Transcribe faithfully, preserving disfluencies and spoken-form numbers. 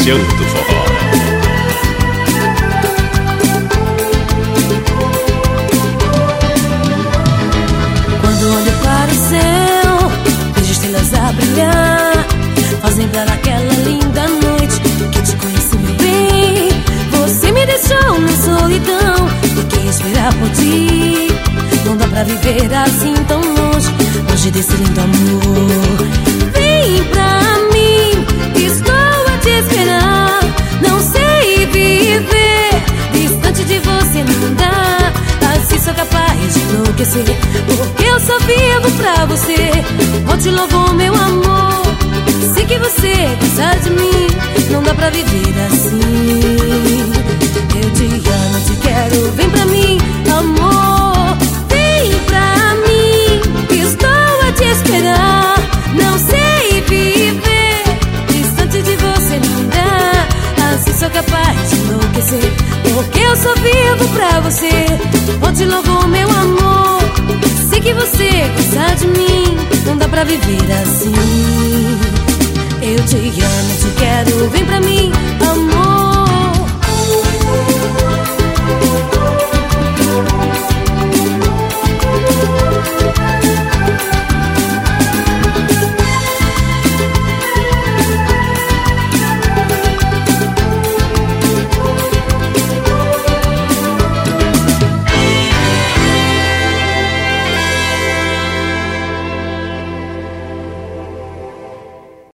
Paixão do Forró. Quando olho para o céu, vejo estrelas a brilhar, faz lembrar aquela linda noite que te conheci, meu bem. Você me deixou na solidão, e quem esperar por ti. Não dá pra viver assim tão longe, longe desse lindo amor. Vem pra mim, estou a te esperar. Não sei viver distante de você, não dá. Assim sou capaz de enlouquecer, porque eu só vivo pra você. Oh, te louvo, meu amor. Sei que você gosta de mim, não dá pra viver assim. Eu te amo, te quero, vem pra mim, amor. Vem pra mim, estou a te esperar. Não sei viver distante de você, não dá. Assim sou capaz de enlouquecer, porque eu só vivo pra você. Oh, te louvo, meu amor. Sei que você gosta de mim, não dá pra viver assim. Eu te amo, te quero, vem pra mim,